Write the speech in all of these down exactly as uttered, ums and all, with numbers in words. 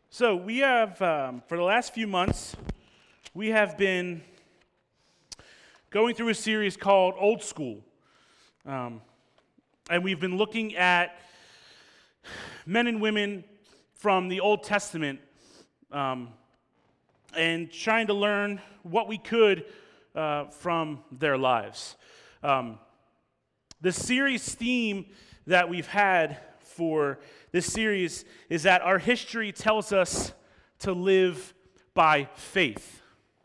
So we have, um, for the last few months, we have been going through a series called Old School. Um, and we've been looking at men and women from the Old Testament um, and trying to learn what we could uh, from their lives. Um, the series theme that we've had for this series is that our history tells us to live by faith.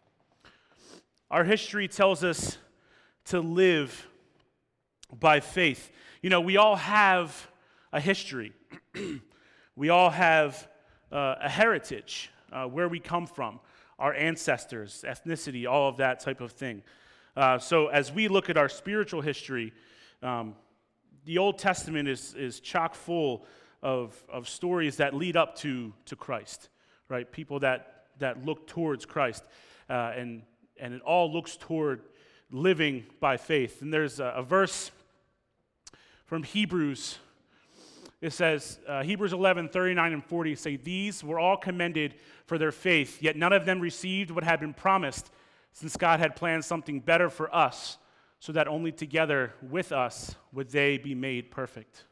Our history tells us to live by faith. You know, we all have a history. We all have uh, a heritage, uh, where we come from, our ancestors, ethnicity, all of that type of thing. Uh, so as we look at our spiritual history, um, the Old Testament is, is chock full of, of stories that lead up to, to Christ, right? People that, that look towards Christ, uh, and, and it all looks toward living by faith. And there's a, a verse from Hebrews. It says, uh, Hebrews eleven, thirty-nine and forty say, "These were all commended for their faith, yet none of them received what had been promised, since God had planned something better for us, so that only together with us would they be made perfect."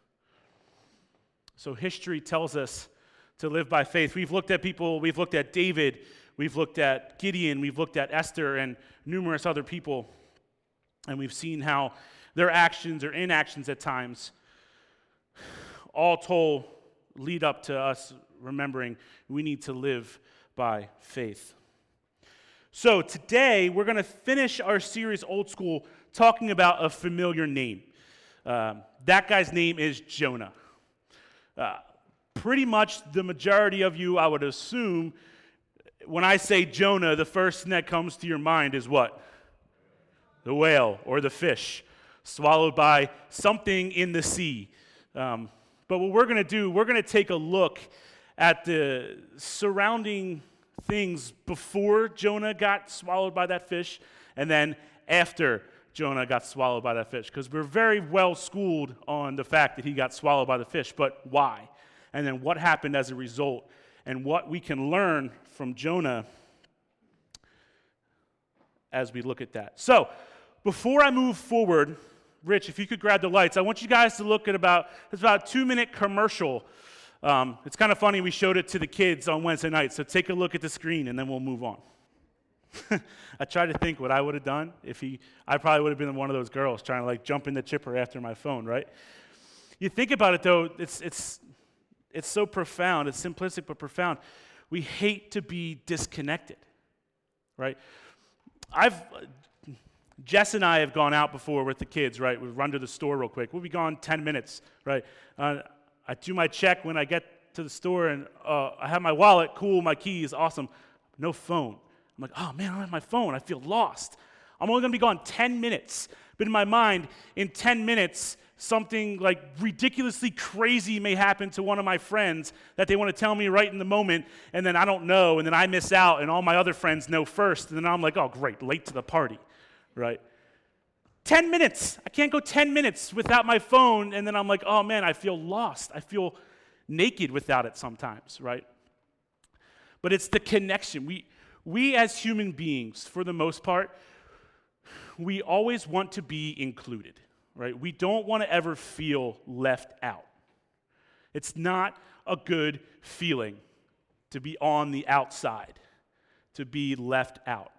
So history tells us to live by faith. We've looked at people, we've looked at David, we've looked at Gideon, we've looked at Esther and numerous other people, and we've seen how their actions or inactions at times, all told, lead up to us remembering we need to live by faith. So today, we're going to finish our series, Old School, talking about a familiar name. Uh, that guy's name is Jonah. Uh, pretty much the majority of you, I would assume, when I say Jonah, the first thing that comes to your mind is what? The whale or the fish, swallowed by something in the sea. Um, but what we're going to do, we're going to take a look at the surrounding things before Jonah got swallowed by that fish, and then after Jonah got swallowed by that fish, because we're very well schooled on the fact that he got swallowed by the fish, but why? And then what happened as a result, and what we can learn from Jonah as we look at that. So, before I move forward, Rich, if you could grab the lights, I want you guys to look at about, it's about a two-minute commercial. Um, it's kind of funny, we showed it to the kids on Wednesday night, so take a look at the screen and then we'll move on. I tried to think what I would have done if he, I probably would have been one of those girls trying to like jump in the chipper after my phone, right? You think about it though, it's, it's, it's so profound, it's simplistic but profound. We hate to be disconnected, right? I've, Jess and I have gone out before with the kids, right? We've run to the store real quick. We'll be gone ten minutes, right? Uh, I do my check when I get to the store, and uh, I have my wallet, cool, my keys, awesome. No phone. I'm like, oh man, I don't have my phone. I feel lost. I'm only going to be gone ten minutes. But in my mind, in ten minutes, something like ridiculously crazy may happen to one of my friends that they want to tell me right in the moment, and then I don't know, and then I miss out, and all my other friends know first, and then I'm like, oh great, late to the party. Right? Ten minutes. I can't go ten minutes without my phone, and then I'm like, oh man, I feel lost. I feel naked without it sometimes, right? But it's the connection. We, we as human beings, for the most part, we always want to be included, right? We don't want to ever feel left out. It's not a good feeling to be on the outside, to be left out.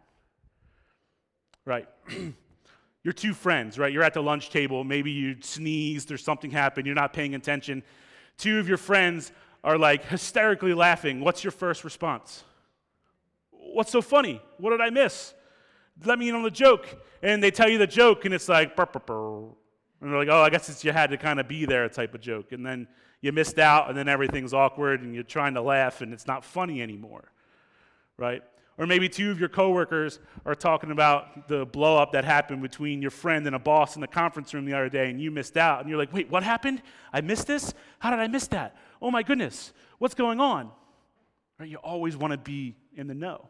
Right. You're two friends, right? You're at the lunch table. Maybe you sneezed or something happened. You're not paying attention. Two of your friends are like hysterically laughing. What's your first response? What's so funny? What did I miss? Let me in on the joke. And they tell you the joke, and it's like, burr, burr, burr. And they're like, oh, I guess it's you had to kind of be there type of joke. And then you missed out, and then everything's awkward, and you're trying to laugh, and it's not funny anymore, right? Or maybe two of your coworkers are talking about the blow-up that happened between your friend and a boss in the conference room the other day, and you missed out. And you're like, wait, what happened? I missed this? How did I miss that? Oh my goodness, what's going on? Right? You always want to be in the know.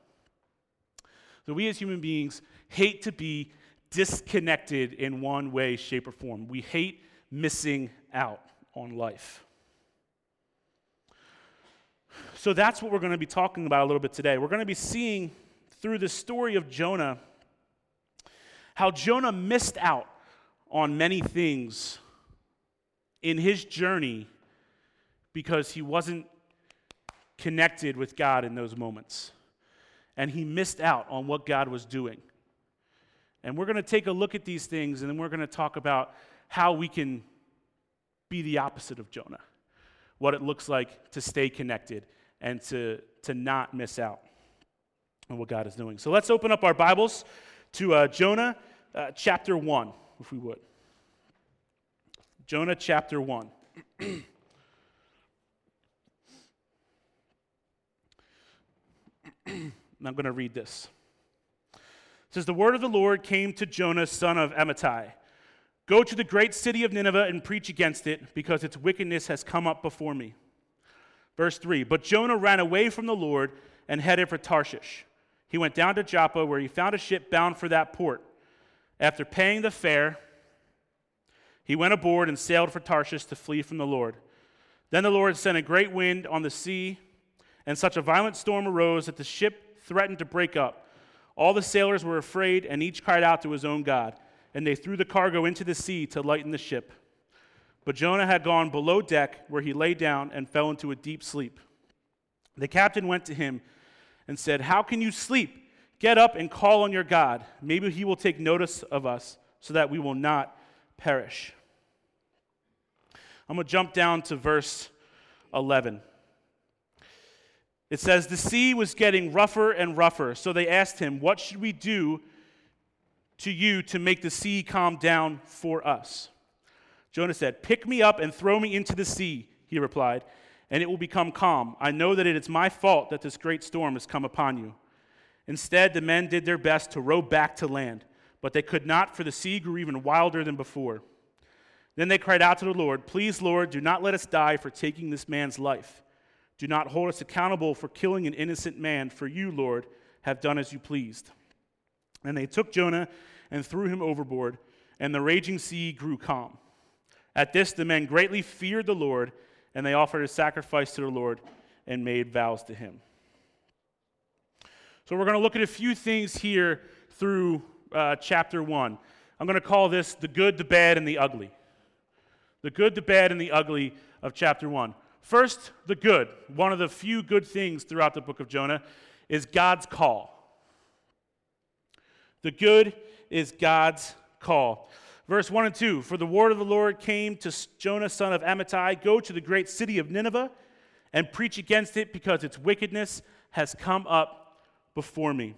So we as human beings hate to be disconnected in one way, shape, or form. We hate missing out on life. So that's what we're going to be talking about a little bit today. We're going to be seeing through the story of Jonah how Jonah missed out on many things in his journey because he wasn't connected with God in those moments. And he missed out on what God was doing. And we're going to take a look at these things, and then we're going to talk about how we can be the opposite of Jonah, what it looks like to stay connected and to, to not miss out on what God is doing. So let's open up our Bibles to uh, Jonah uh, chapter one, if we would. Jonah chapter one. And I'm going to read this. It says, "The word of the Lord came to Jonah, son of Amittai. Go to the great city of Nineveh and preach against it, because its wickedness has come up before me." Verse three, "But Jonah ran away from the Lord and headed for Tarshish. He went down to Joppa, where he found a ship bound for that port. After paying the fare, he went aboard and sailed for Tarshish to flee from the Lord. Then the Lord sent a great wind on the sea, and such a violent storm arose that the ship threatened to break up. All the sailors were afraid, and each cried out to his own God, and they threw the cargo into the sea to lighten the ship. But Jonah had gone below deck, where he lay down and fell into a deep sleep. The captain went to him and said, 'How can you sleep? Get up and call on your God. Maybe he will take notice of us, so that we will not perish.'" I'm going to jump down to verse eleven. It says, "The sea was getting rougher and rougher, so they asked him, 'What should we do to you to make the sea calm down for us?' Jonah said, 'Pick me up and throw me into the sea,' he replied, 'and it will become calm. I know that it is my fault that this great storm has come upon you.' Instead, the men did their best to row back to land, but they could not, for the sea grew even wilder than before. Then they cried out to the Lord, 'Please, Lord, do not let us die for taking this man's life. Do not hold us accountable for killing an innocent man, for you, Lord, have done as you pleased.' And they took Jonah and threw him overboard, and the raging sea grew calm. At this, the men greatly feared the Lord, and they offered a sacrifice to the Lord and made vows to him." So we're going to look at a few things here through uh, chapter one. I'm going to call this the good, the bad, and the ugly. The good, the bad, and the ugly of chapter one. First, the good. One of the few good things throughout the book of Jonah is God's call. The good is God's call. Verse one and two, "For the word of the Lord came to Jonah, son of Amittai, go to the great city of Nineveh and preach against it, because its wickedness has come up before me."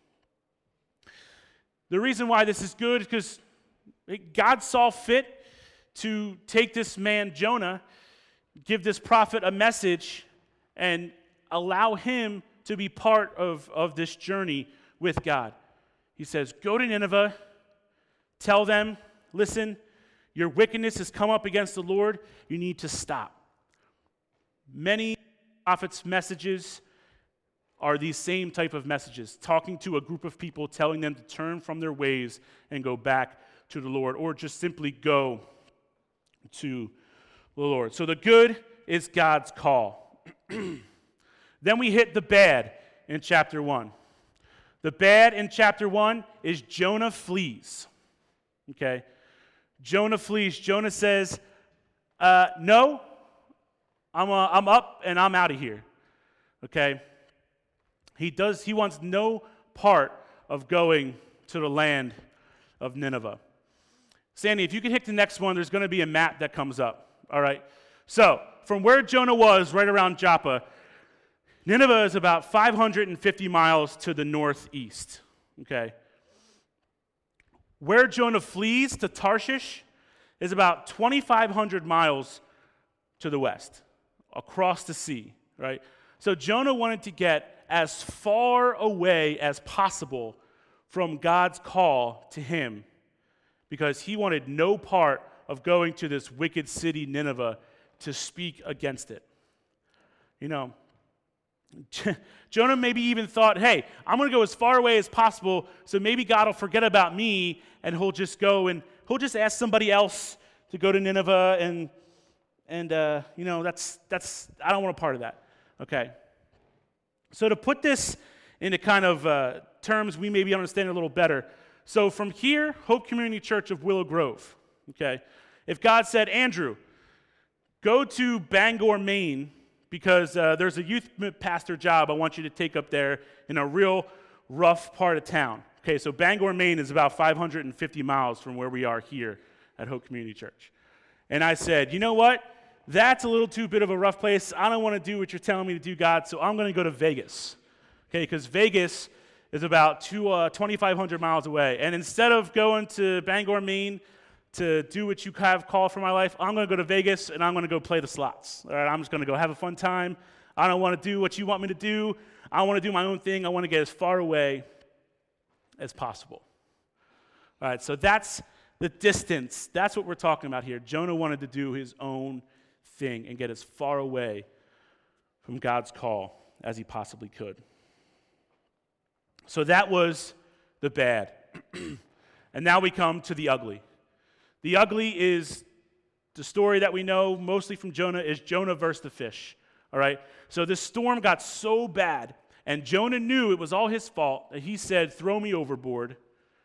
The reason why this is good is because God saw fit to take this man, Jonah, give this prophet a message, and allow him to be part of, of this journey with God. He says, "Go to Nineveh, tell them, listen, your wickedness has come up against the Lord. You need to stop." Many prophets' messages are these same type of messages, talking to a group of people, telling them to turn from their ways and go back to the Lord, or just simply go to the Lord. So the good is God's call. Then we hit the bad in chapter one. The bad in chapter one is Jonah flees. Okay? Jonah flees. Jonah says, uh, no, I'm, uh, I'm up and I'm out of here. Okay? He does. He wants no part of going to the land of Nineveh. Sandy, if you could hit the next one, there's going to be a map that comes up. All right? So, from where Jonah was, right around Joppa, Nineveh is about five hundred fifty miles to the northeast. Okay? Where Jonah flees to Tarshish is about twenty-five hundred miles to the west, across the sea, right? So Jonah wanted to get as far away as possible from God's call to him, because he wanted no part of going to this wicked city, Nineveh, to speak against it. You know, Jonah maybe even thought, hey, I'm going to go as far away as possible, so maybe God will forget about me, and he'll just go and he'll just ask somebody else to go to Nineveh, and and uh, you know, that's that's I don't want a part of that. Okay. So to put this into kind of uh, terms we maybe understand a little better. So from here, Hope Community Church of Willow Grove, okay? If God said, Andrew, go to Bangor, Maine, because uh, there's a youth pastor job I want you to take up there in a real rough part of town. Okay, so Bangor, Maine is about five hundred fifty miles from where we are here at Hope Community Church. And I said, you know what? That's a little too bit of a rough place. I don't want to do what you're telling me to do, God, so I'm going to go to Vegas. Okay, because Vegas is about two, uh, twenty-five hundred miles away. And instead of going to Bangor, Maine to do what you have called for my life, I'm going to go to Vegas and I'm going to go play the slots. All right, I'm just going to go have a fun time. I don't want to do what you want me to do. I want to do my own thing. I want to get as far away as possible. All right, so that's the distance. That's what we're talking about here. Jonah wanted to do his own thing and get as far away from God's call as he possibly could. So that was the bad. And now we come to the ugly. The ugly is the story that we know mostly from Jonah is Jonah versus the fish. All right? So this storm got so bad, and Jonah knew it was all his fault, that he said, throw me overboard,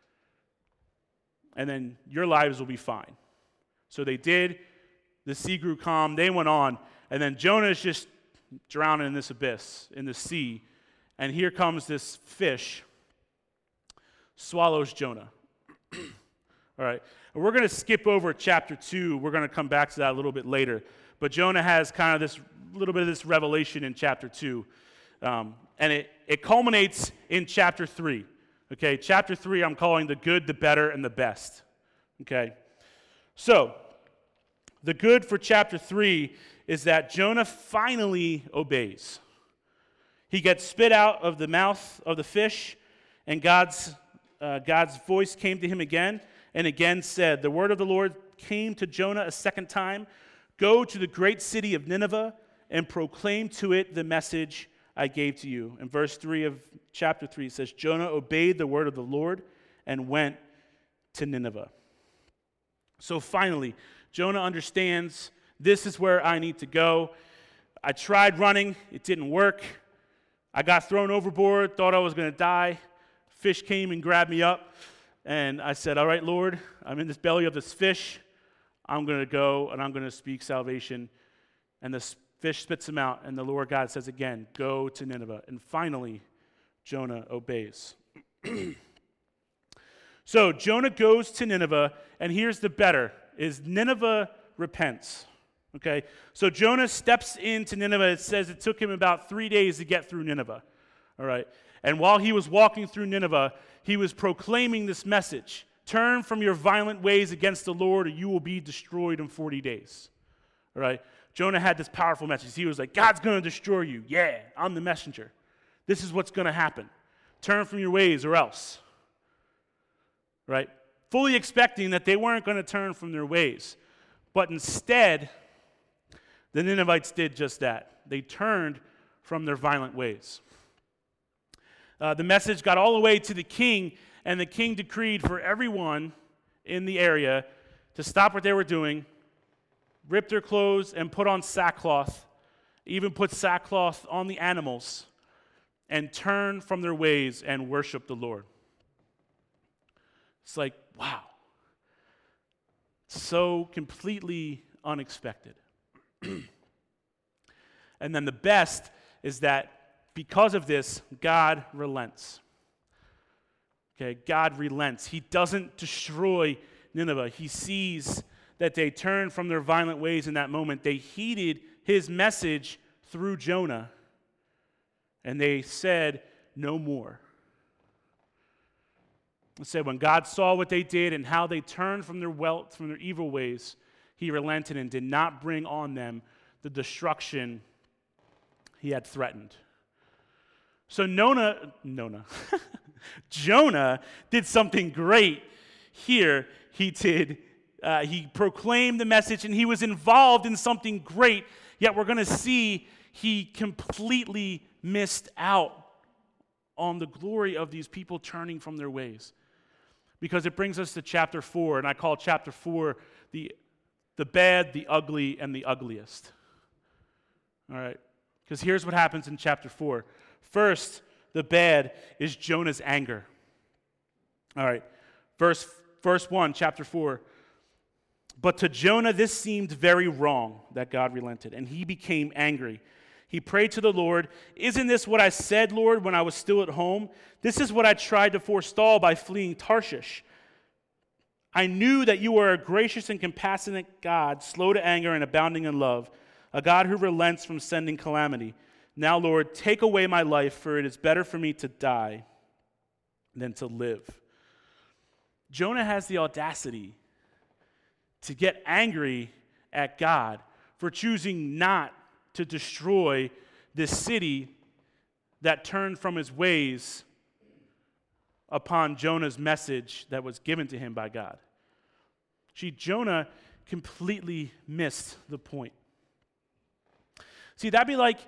and then your lives will be fine. So they did. The sea grew calm. They went on. And then Jonah is just drowning in this abyss, in the sea. And here comes this fish, swallows Jonah. All right. And we're going to skip over chapter two. We're going to come back to that a little bit later. But Jonah has kind of this little bit of this revelation in chapter two. Um, and it, it culminates in chapter three. Okay, chapter three I'm calling the good, the better, and the best. Okay. So, the good for chapter three is that Jonah finally obeys. He gets spit out of the mouth of the fish, and God's, uh, God's voice came to him again, and again said, the word of the Lord came to Jonah a second time, go to the great city of Nineveh and proclaim to it the message I gave to you. In verse three of chapter three, it says, Jonah obeyed the word of the Lord and went to Nineveh. So finally, Jonah understands this is where I need to go. I tried running. It didn't work. I got thrown overboard, thought I was going to die. Fish came and grabbed me up. And I said, all right, Lord, I'm in this belly of this fish. I'm going to go and I'm going to speak salvation. And the fish spits him out. And the Lord God says again, go to Nineveh. And finally, Jonah obeys. So Jonah goes to Nineveh. And here's the better, is Nineveh repents. Okay, so Jonah steps into Nineveh. It says it took him about three days to get through Nineveh. All right, and while he was walking through Nineveh, he was proclaiming this message: turn from your violent ways against the Lord, or you will be destroyed in forty days. All right, Jonah had this powerful message. He was like, God's going to destroy you. Yeah, I'm the messenger. This is what's going to happen. Turn from your ways or else. Right, fully expecting that they weren't going to turn from their ways. But instead, the Ninevites did just that. They turned from their violent ways. Uh, the message got all the way to the king, and the king decreed for everyone in the area to stop what they were doing, rip their clothes, and put on sackcloth, even put sackcloth on the animals, and turn from their ways and worship the Lord. It's like, wow. So completely unexpected. And then the best is that because of this, God relents. Okay, God relents. He doesn't destroy Nineveh. He sees that they turned from their violent ways in that moment. They heeded his message through Jonah, and they said, no more. It said when God saw what they did and how they turned from their wealth, from their evil ways, he relented and did not bring on them the destruction he had threatened. So Nona, Nona, Jonah did something great here. He did, uh, he proclaimed the message and he was involved in something great, yet we're going to see he completely missed out on the glory of these people turning from their ways. Because it brings us to chapter four, and I call chapter four the, the bad, the ugly, and the ugliest. All right. Because here's what happens in chapter four. First, the bad is Jonah's anger. All right, verse, verse one, chapter four. But to Jonah this seemed very wrong that God relented, and he became angry. He prayed to the Lord, "Isn't this what I said, Lord, when I was still at home? This is what I tried to forestall by fleeing Tarshish. I knew that you are a gracious and compassionate God, slow to anger and abounding in love, a God who relents from sending calamity. Now, Lord, take away my life, for it is better for me to die than to live." Jonah has the audacity to get angry at God for choosing not to destroy this city that turned from his ways upon Jonah's message that was given to him by God. See, Jonah completely missed the point. See, that'd be like,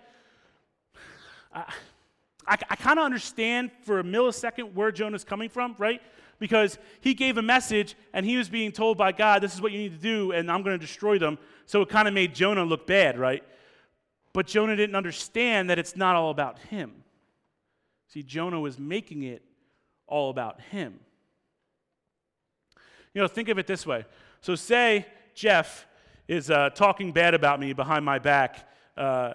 I, I, I kind of understand for a millisecond where Jonah's coming from, right? Because he gave a message and he was being told by God, this is what you need to do, and I'm going to destroy them. So it kind of made Jonah look bad, right? But Jonah didn't understand that it's not all about him. See, Jonah was making it all about him. You know, think of it this way. So say Jeff is uh, talking bad about me behind my back, uh,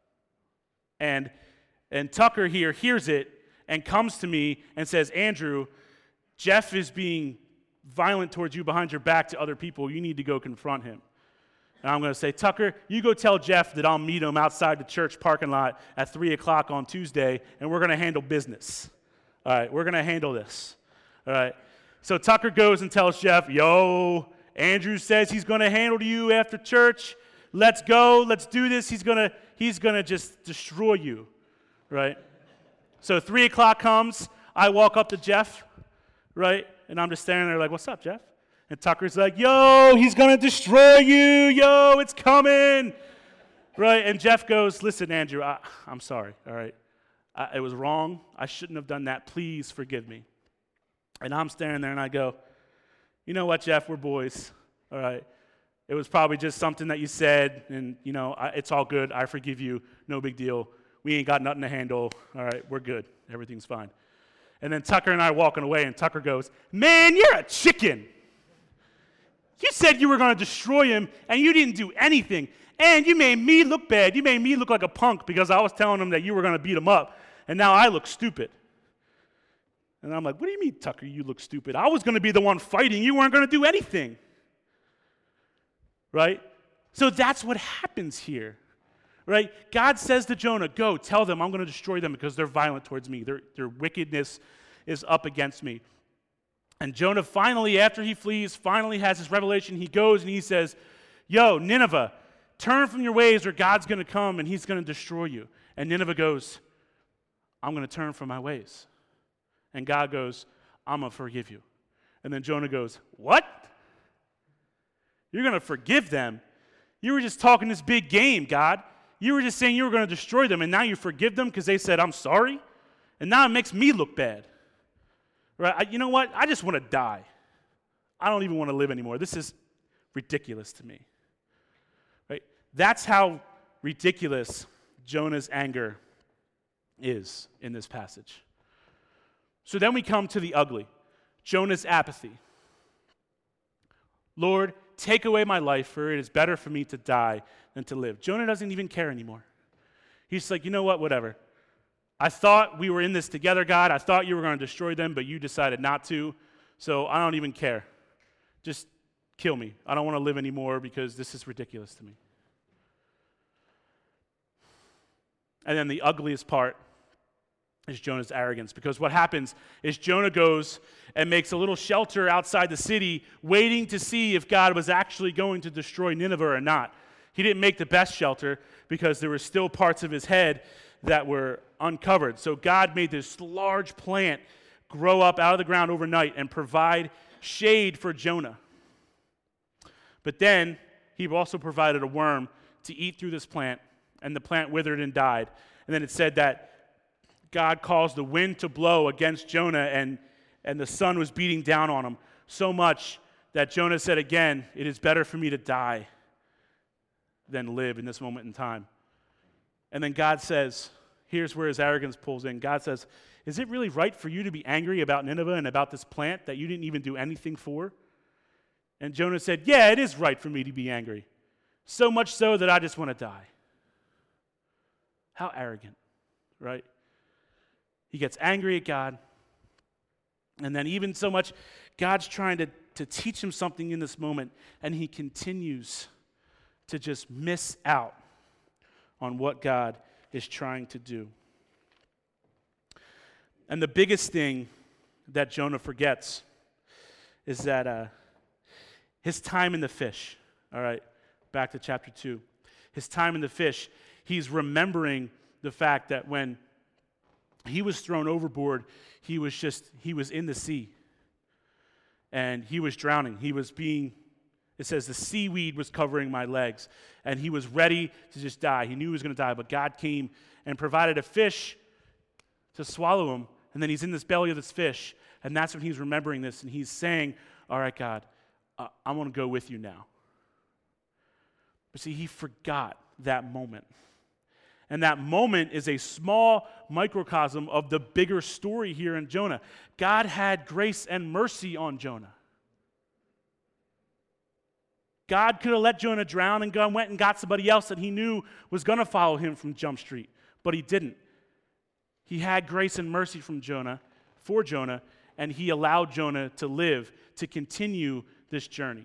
and, and Tucker here hears it and comes to me and says, "Andrew, Jeff is being violent towards you behind your back to other people. You need to go confront him." And I'm going to say, "Tucker, you go tell Jeff that I'll meet him outside the church parking lot at three o'clock on Tuesday, and we're going to handle business. All right, we're going to handle this." All right. So Tucker goes and tells Jeff, "Yo, Andrew says he's going to handle you after church. Let's go. Let's do this. He's going to he's going to just destroy you." Right? So three o'clock comes. I walk up to Jeff, right? And I'm just standing there like, "What's up, Jeff?" And Tucker's like, "Yo, he's going to destroy you. Yo, it's coming." Right? And Jeff goes, "Listen, Andrew, I, I'm sorry, all right? I, it was wrong. I shouldn't have done that. Please forgive me." And I'm standing there and I go, "You know what, Jeff? We're boys, all right? It was probably just something that you said, and, you know, I, it's all good. I forgive you. No big deal. We ain't got nothing to handle. All right, we're good. Everything's fine." And then Tucker and I are walking away, and Tucker goes, "Man, you're a chicken. You said you were going to destroy him, and you didn't do anything. And you made me look bad. You made me look like a punk because I was telling him that you were going to beat him up, and now I look stupid." And I'm like, "What do you mean, Tucker, you look stupid? I was going to be the one fighting. You weren't going to do anything." Right? So that's what happens here. Right? God says to Jonah, "Go, tell them I'm going to destroy them because they're violent towards me. Their, their wickedness is up against me." And Jonah finally, after he flees, finally has this revelation. He goes and he says, "Yo, Nineveh, turn from your ways or God's going to come and he's going to destroy you." And Nineveh goes, "I'm going to turn from my ways." And God goes, "I'm going to forgive you." And then Jonah goes, "What? You're going to forgive them? You were just talking this big game, God. You were just saying you were going to destroy them, and now you forgive them because they said, 'I'm sorry'? And now it makes me look bad." Right? I, you know what? I just want to die. I don't even want to live anymore. This is ridiculous to me. Right? That's how ridiculous Jonah's anger is in this passage. So then we come to the ugly, Jonah's apathy. "Lord, take away my life, for it is better for me to die than to live." Jonah doesn't even care anymore. He's like, "You know what? Whatever. I thought we were in this together, God. I thought you were going to destroy them, but you decided not to, so I don't even care. Just kill me. I don't want to live anymore because this is ridiculous to me." And then the ugliest part is Jonah's arrogance, because what happens is Jonah goes and makes a little shelter outside the city, waiting to see if God was actually going to destroy Nineveh or not. He didn't make the best shelter because there were still parts of his head that were uncovered. So God made this large plant grow up out of the ground overnight and provide shade for Jonah. But then he also provided a worm to eat through this plant, and the plant withered and died. And then it said that God caused the wind to blow against Jonah, and, and the sun was beating down on him so much that Jonah said again, "It is better for me to die than live in this moment in time." And then God says, here's where his arrogance pulls in. God says, is it really right for you to be angry about Nineveh and about this plant that you didn't even do anything for? And Jonah said, yeah, it is right for me to be angry. So much so that I just want to die. How arrogant, right? He gets angry at God. And then even so much, God's trying to, to teach him something in this moment, and he continues to just miss out on what God is trying to do. And the biggest thing that Jonah forgets is that uh, his time in the fish, all right, back to chapter two, his time in the fish, he's remembering the fact that when he was thrown overboard, he was just, he was in the sea. And he was drowning. He was being, it says the seaweed was covering my legs. And he was ready to just die. He knew he was going to die, but God came and provided a fish to swallow him. And then he's in this belly of this fish. And that's when he's remembering this. And he's saying, all right, God, uh, I want to go with you now. But see, he forgot that moment. And that moment is a small microcosm of the bigger story here in Jonah. God had grace and mercy on Jonah. God could have let Jonah drown and gone, went and got somebody else that he knew was going to follow him from Jump Street, but he didn't. He had grace and mercy from Jonah, for Jonah, and he allowed Jonah to live, to continue this journey.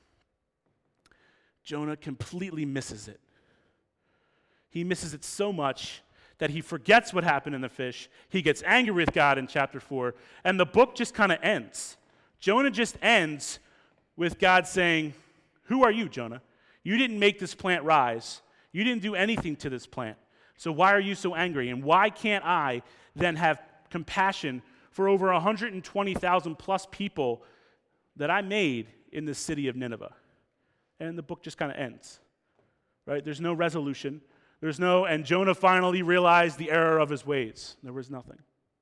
Jonah completely misses it. He misses it so much that he forgets what happened in the fish. He gets angry with God in chapter four, and the book just kind of ends. Jonah just ends with God saying, who are you, Jonah? You didn't make this plant rise. You didn't do anything to this plant. So why are you so angry? And why can't I then have compassion for over one hundred twenty thousand plus people that I made in the city of Nineveh? And the book just kind of ends, right? There's no resolution. There's no, and Jonah finally realized the error of his ways. There was nothing.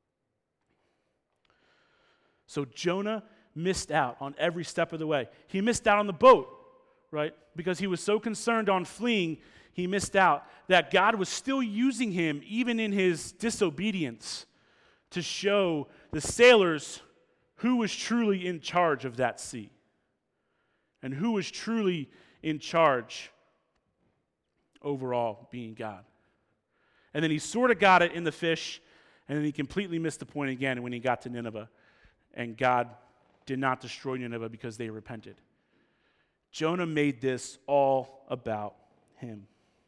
So Jonah missed out on every step of the way. He missed out on the boat, right? Because he was so concerned on fleeing, he missed out that God was still using him, even in his disobedience, to show the sailors who was truly in charge of that sea and who was truly in charge overall, being God. And then he sort of got it in the fish, and then he completely missed the point again when he got to Nineveh, and God did not destroy Nineveh because they repented. Jonah made this all about him.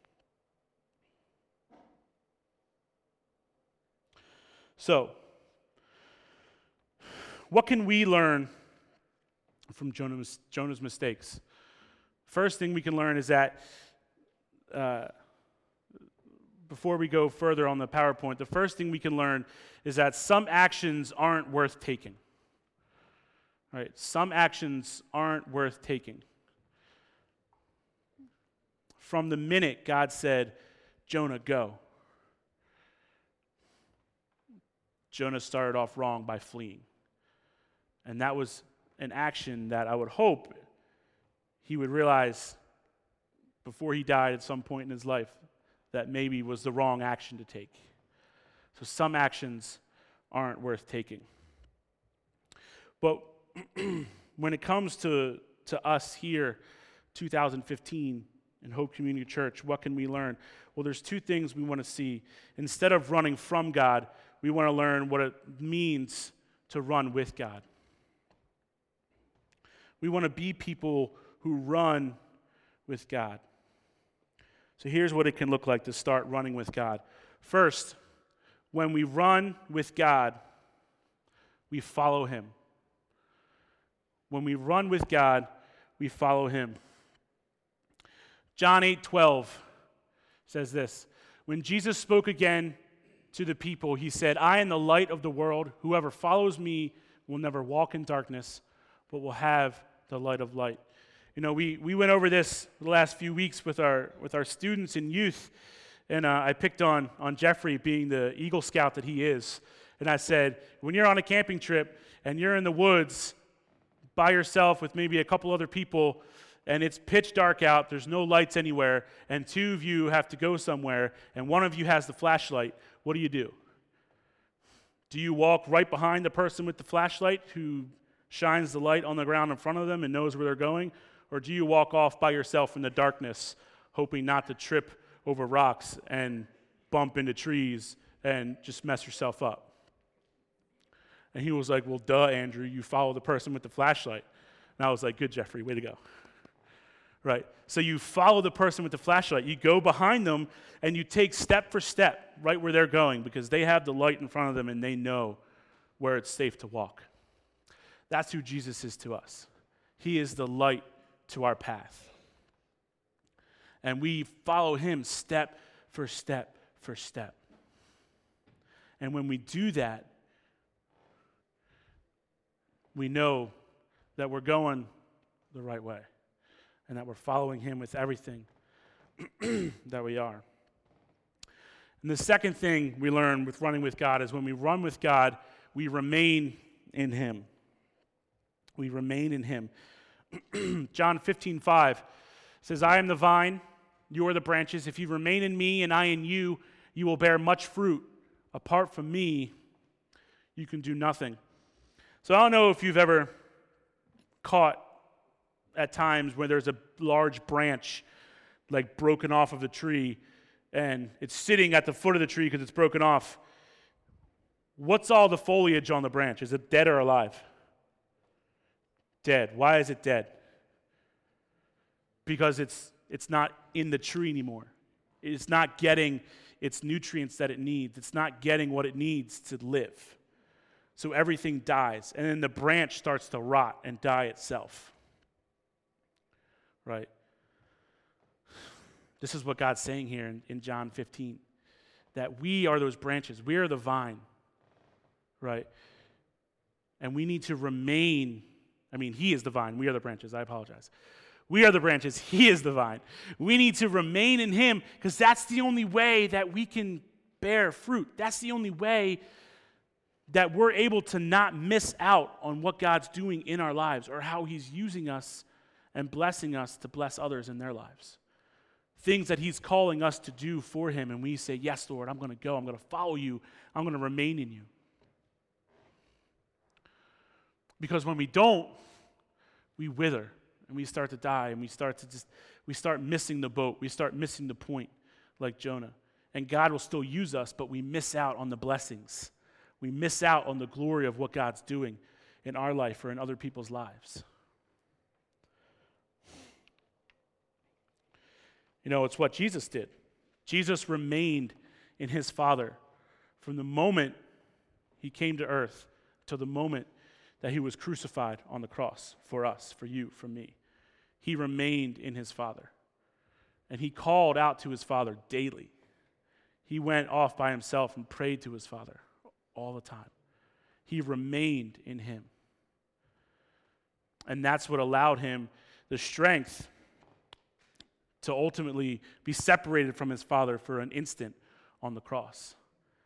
So, what can we learn from Jonah's, Jonah's mistakes? First thing we can learn is that Uh, before we go further on the PowerPoint, the first thing we can learn is that some actions aren't worth taking. Right? Some actions aren't worth taking. From the minute God said, Jonah, go, Jonah started off wrong by fleeing. And that was an action that I would hope he would realize before he died at some point in his life that maybe was the wrong action to take. So some actions aren't worth taking. But when it comes to, to us here, two thousand fifteen, in Hope Community Church, what can we learn? Well, there's two things we want to see. Instead of running from God, we want to learn what it means to run with God. We want to be people who run with God. So here's what it can look like to start running with God. First, when we run with God, we follow him. When we run with God, we follow him. John eight twelve says this, when Jesus spoke again to the people, he said, I am the light of the world. Whoever follows me will never walk in darkness, but will have the light of light. You know, we, we went over this the last few weeks with our with our students and youth, and uh, I picked on, on Jeffrey being the Eagle Scout that he is. And I said, when you're on a camping trip and you're in the woods by yourself with maybe a couple other people, and it's pitch dark out, there's no lights anywhere, and two of you have to go somewhere, and one of you has the flashlight, what do you do? Do you walk right behind the person with the flashlight who shines the light on the ground in front of them and knows where they're going? Or do you walk off by yourself in the darkness, hoping not to trip over rocks and bump into trees and just mess yourself up? And he was like, well, duh, Andrew, you follow the person with the flashlight. And I was like, good, Jeffrey, way to go. Right? So you follow the person with the flashlight. You go behind them, and you take step for step right where they're going because they have the light in front of them, and they know where it's safe to walk. That's who Jesus is to us. He is the light to our path. And we follow him step for step for step. And when we do that, we know that we're going the right way and that we're following him with everything that we are. And the second thing we learn with running with God is when we run with God, we remain in him. We remain in him. John fifteen five says, I am the vine, you are the branches. If you remain in me and I in you, you will bear much fruit. Apart from me, you can do nothing. So I don't know if you've ever caught at times where there's a large branch like broken off of the tree and it's sitting at the foot of the tree because it's broken off. What's all the foliage on the branch? Is it dead or alive? Dead. Why is it dead? Because it's it's not in the tree anymore. It's not getting its nutrients that it needs. It's not getting what it needs to live. So everything dies, and then the branch starts to rot and die itself. Right? This is what God's saying here in, in John fifteen, that we are those branches. We are the vine, right? And we need to remain, I mean, he is the vine. We are the branches. I apologize. We are the branches. He is the vine. We need to remain in him because that's the only way that we can bear fruit. That's the only way that we're able to not miss out on what God's doing in our lives or how he's using us and blessing us to bless others in their lives. Things that he's calling us to do for him, and we say, yes, Lord, I'm going to go. I'm going to follow you. I'm going to remain in you. Because when we don't, we wither, and we start to die, and we start to just, we start missing the boat. We start missing the point, like Jonah. And God will still use us, but we miss out on the blessings. We miss out on the glory of what God's doing in our life or in other people's lives. You know, it's what Jesus did. Jesus remained in his Father from the moment he came to earth to the moment that he was crucified on the cross for us, for you, for me. He remained in his Father. And he called out to his Father daily. He went off by himself and prayed to his Father all the time. He remained in him. And that's what allowed him the strength to ultimately be separated from his Father for an instant on the cross.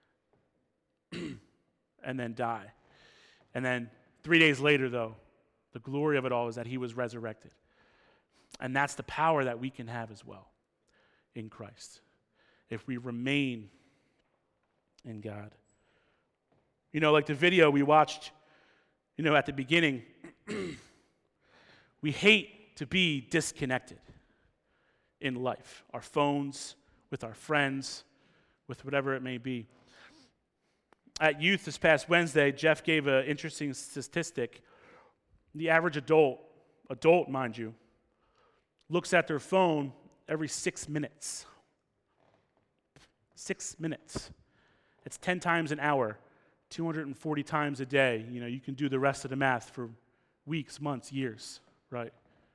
And then die. And then three days later, though, the glory of it all is that he was resurrected. And that's the power that we can have as well in Christ, if we remain in God. You know, like the video we watched, you know, at the beginning, we hate to be disconnected in life, our phones, with our friends, with whatever it may be. At youth this past Wednesday, Jeff gave an interesting statistic. The average adult, adult mind you, looks at their phone every six minutes. Six minutes. It's ten times an hour, two hundred forty times a day. You know, you can do the rest of the math for weeks, months, years, right?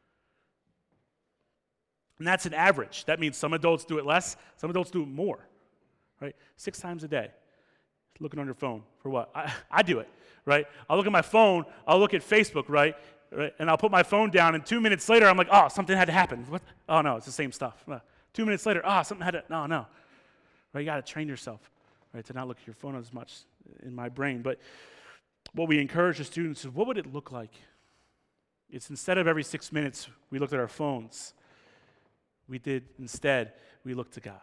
And that's an average. That means some adults do it less, some adults do it more, right? Six times a day, looking on your phone for what? I, I do it, right? I'll look at my phone, I'll look at Facebook, right? right? And I'll put my phone down, and two minutes later, I'm like, oh, something had to happen. What? Oh, no, it's the same stuff. Uh, two minutes later, oh, something had to, no, no. Right? You got to train yourself, right, to not look at your phone as much in my brain. But what we encourage the students is, what would it look like It's instead of every six minutes we looked at our phones, we did instead, we looked to God.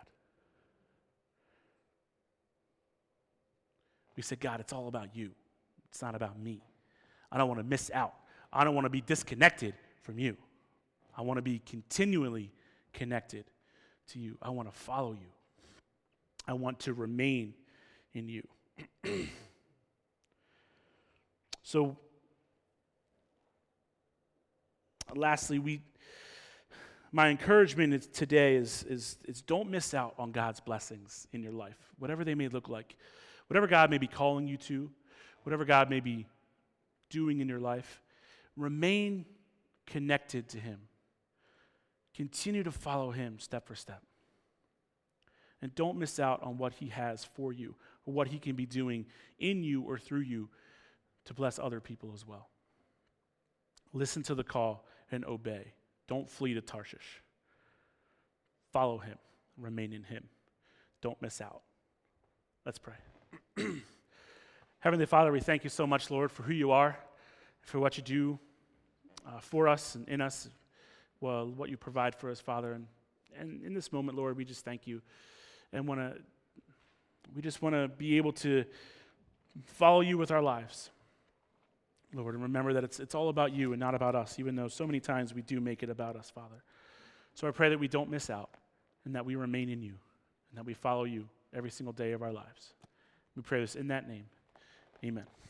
We said, God, it's all about you. It's not about me. I don't want to miss out. I don't want to be disconnected from you. I want to be continually connected to you. I want to follow you. I want to remain in you. So, lastly, we my encouragement is, today is, is, is don't miss out on God's blessings in your life, whatever they may look like. Whatever God may be calling you to, whatever God may be doing in your life, remain connected to him. Continue to follow him step for step. And don't miss out on what he has for you or what he can be doing in you or through you to bless other people as well. Listen to the call and obey. Don't flee to Tarshish. Follow him. Remain in him. Don't miss out. Let's pray. Heavenly Father, we thank you so much, Lord, for who you are, for what you do uh, for us and in us, well, what you provide for us, Father. And, and in this moment, Lord, we just thank you and want to, we just want to be able to follow you with our lives, Lord, and remember that it's it's all about you and not about us, even though so many times we do make it about us, Father. So I pray that we don't miss out and that we remain in you and that we follow you every single day of our lives. We pray this in that name. Amen.